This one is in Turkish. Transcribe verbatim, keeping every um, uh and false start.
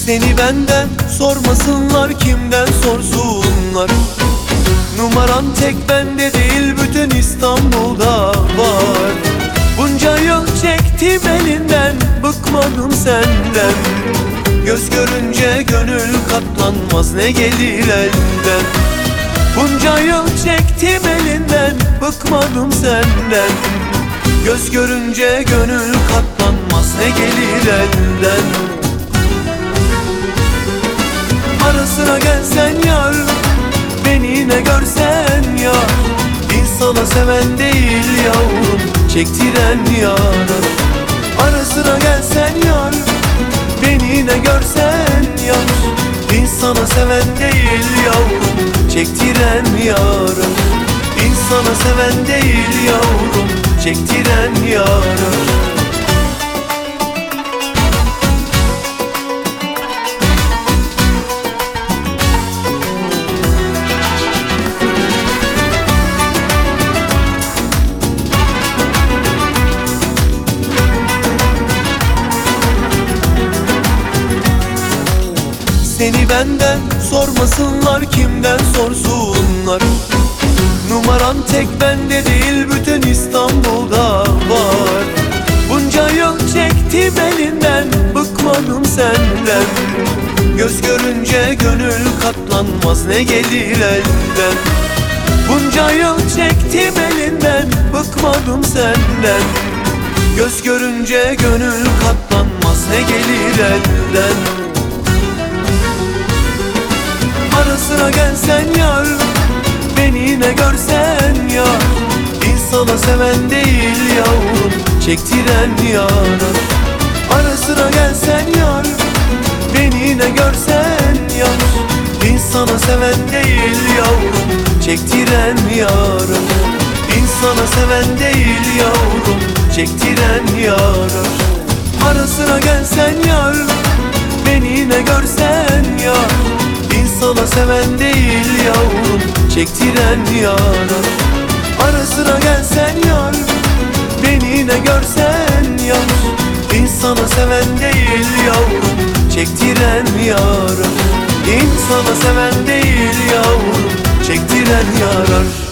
Seni benden sormasınlar, kimden sorsunlar? Numaran tek bende değil, bütün İstanbul'da var. Bunca yıl çektim elinden, bıkmadım senden. Göz görünce gönül katlanmaz, ne gelir elden? Bunca yıl çektim elinden, bıkmadım senden. Göz görünce gönül katlanmaz, ne gelir elden? Ara sıra gelsen yar, beni ne görsen ya. İnsana seven değil yavrum, çektiren yarar. Ara sıra gelsen yar, beni ne görsen yar. İnsana seven değil yavrum, çektiren yarar. İnsana seven değil yavrum, çektiren yarar. Seni benden sormasınlar, kimden sorsunlar? Numaran tek bende değil, bütün İstanbul'da var. Bunca yıl çektim elinden, bıkmadım senden. Göz görünce gönül katlanmaz, ne gelir elden? Bunca yıl çektim elinden, bıkmadım senden. Göz görünce gönül katlanmaz, ne gelir elden? Ara sıra gelsen yar, beni ne görsen ya. İnsana seven değil yavrum, çektiren yarar. Ara sıra gelsen yar, beni ne görsen yar. İnsana seven değil yavrum, çektiren yarar. İnsana seven değil yavrum, çektiren yarar. Ara sıra gelsen yar, beni ne görsen yar. İnsana seven değil yavrum, çektiren yarar. Ara sıra gelsen yar, beni ne görsen yar. İnsana seven değil yavrum, çektiren yarar. İnsana seven değil yavrum, çektiren yarar.